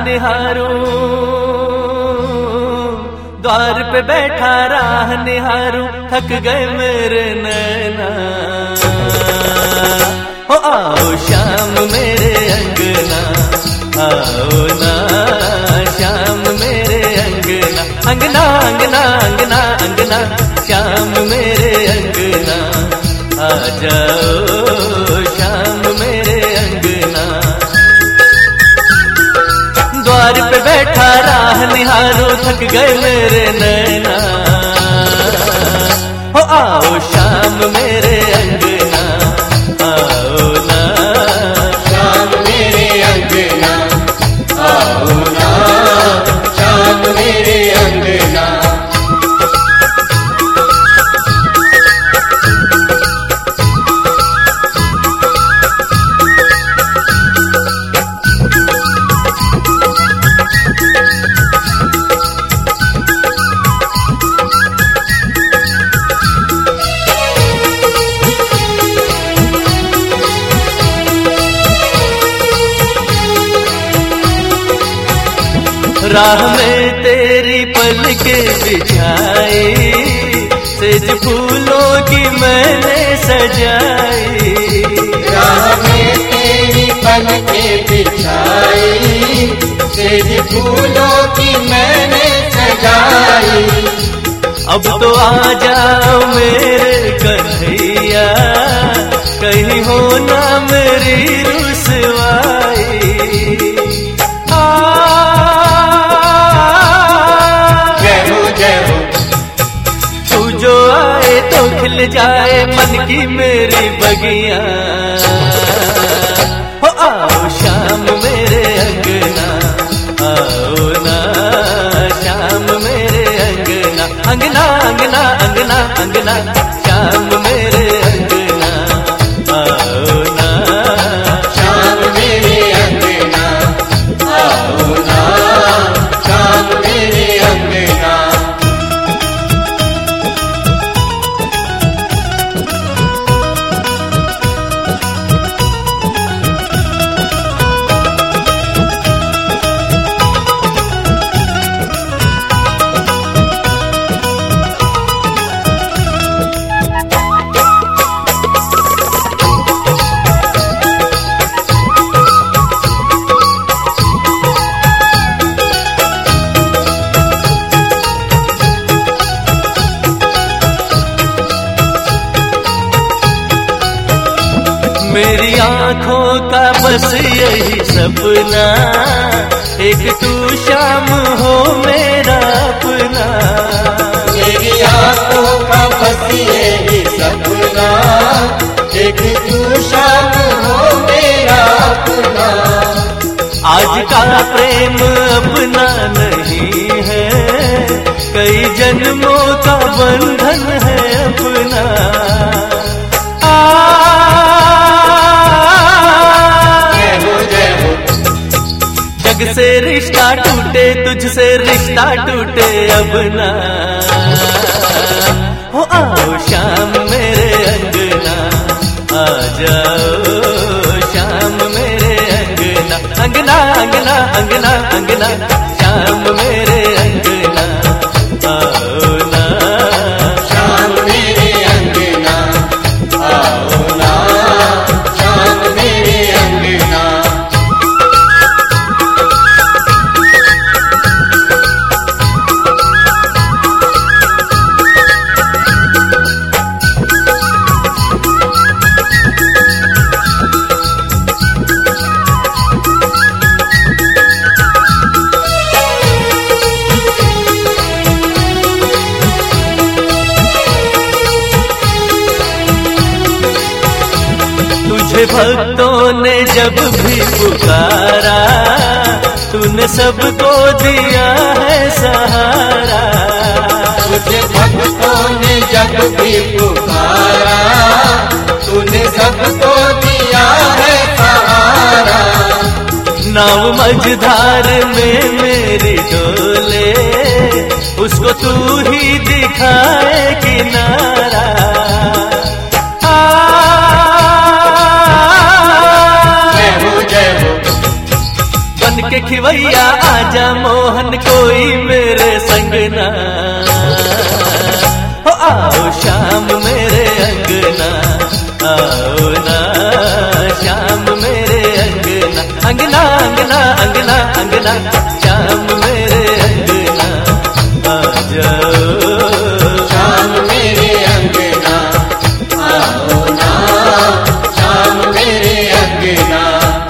निहारूं, द्वार पे बैठा राह निहारूं, थक गए मेरे नैना। हो आओ शाम मेरे अंगना, आओ ना शाम मेरे अंगना, अंगना अंगना अंगना अंगना, शाम मेरे अंगना, आ जाओ शाम मेरे अंगना। द्वार पे बैठा राह निहारो, थक गए मेरे नैना। हो आओ शाम मेरे अंगना, आओ ना शाम मेरे अंगना, आओ ना शाम मेरे अंगना। राह में तेरी पलके बिछाई, सेज फूलों की मैंने सजाई। राह में तेरी पलके बिछाई, सेज फूलों की मैंने सजाई। अब तो आ जाओ मेरे कन्हैया, कहीं हो ना मेरी रुसवाई। जो आए तो खिल जाए मन की मेरी बगिया। हो आओ शाम मेरे अंगना, आओ ना शाम मेरे अंगना, अंगना अंगना अंगना अंगना, शाम मेरे अंगना, आओ ना शाम मेरे अंगना, आओ ना शाम मेरे अंगना। मेरी आँखों का बस यही सपना, एक तू शाम हो मेरा अपना। मेरी आँखों का बस यही सपना, एक तू शाम हो मेरा अपना। आज का प्रेम अपना नहीं है, कई जन्मों का बंधन है अपना। जग से रिश्ता टूटे, तुझसे रिश्ता टूटे अब ना। हो आओ शाम मेरे अंगना, आ जाओ शाम मेरे अंगना, अंगना अंगना अंगना अंगना, शाम मेरे अंगना, आओ ना शाम मेरे अंगना, आओ ना शाम मेरे अंगना। तुझे भक्तों ने जब भी पुकारा, तूने सबको दिया है सहारा। तुझे भक्तों ने जब भी पुकारा, तूने सबको दिया है सहारा। नाव मझधार में मेरी डोले, उसको तू ही दिखाए किनारा। खिवैया आजा मोहन कोई मेरे संग ना, हो आओ शाम मेरे अंगना, आओ ना शाम मेरे अंगना, अंगना अंगना अंगना अंगना, शाम मेरे अंगना आ जाओ, शाम मेरे अंगना आओ ना, शाम मेरे अंगना।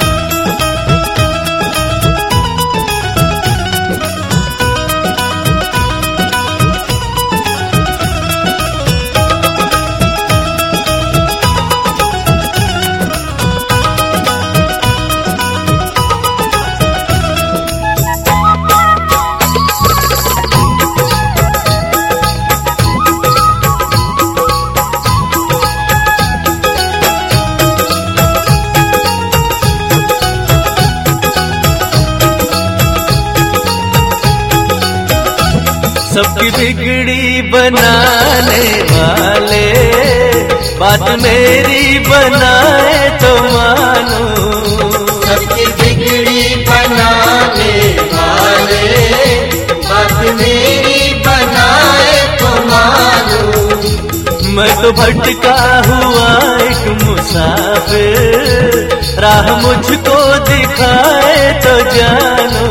सबकी बिगड़ी बनाने वाले बात मेरी बनाए तो मानो, सबकी बिगड़ी बनाने वाले बात मेरी बनाए तो मानो। मैं तो भटका हुआ एक मुसाफिर, राह मुझको दिखाए तो जानो,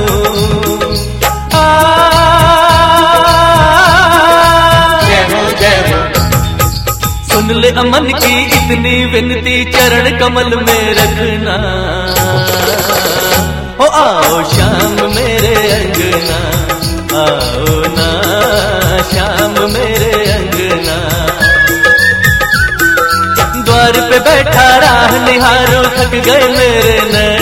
सुन ले अमन की इतनी विनती चरण कमल में रखना, हो आओ शाम मेरे अंगना, आओ ना शाम मेरे अंगना। द्वार पे बैठा राह निहारो थक गए मेरे नैन,